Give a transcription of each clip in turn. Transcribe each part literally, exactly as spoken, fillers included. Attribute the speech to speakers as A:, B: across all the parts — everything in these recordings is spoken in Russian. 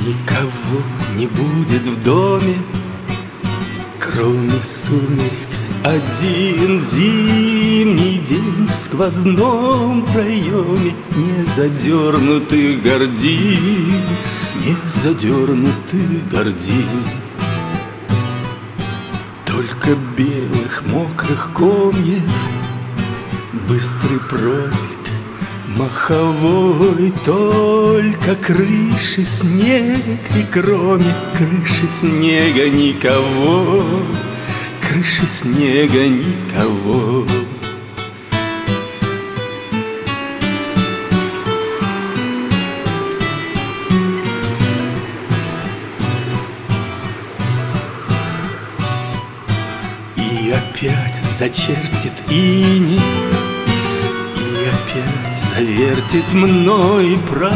A: Никого не будет в доме, кроме сумерек. Один зимний день в сквозном проеме не задернутых гордин, не задернутых гордин. Только белых мокрых комьев быстрый пробег маховой, только крыши снег, и кроме крыши снега никого, крыши снега никого. И опять зачертит иней, и опять завертит мной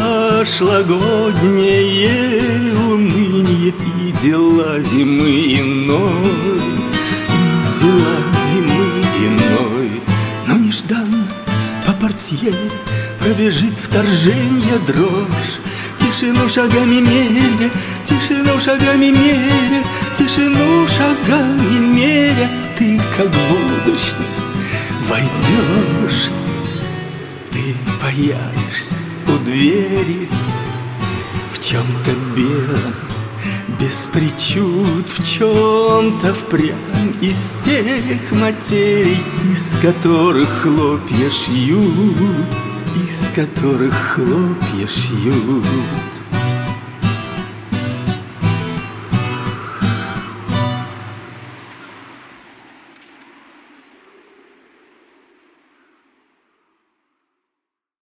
A: прошлогоднее уныние и дела зимы иной, и дела зимы иной. Но нежданно по портьере пробежит вторженье дрожь, тишину шагами меря, тишину шагами меря, тишину шагами меря. Ты как будущность войдешь, ты появишься у двери в чем-то белом, без причуд, в чем-то впрямь из тех материй, из которых хлопья шьют, из которых хлопья шьют.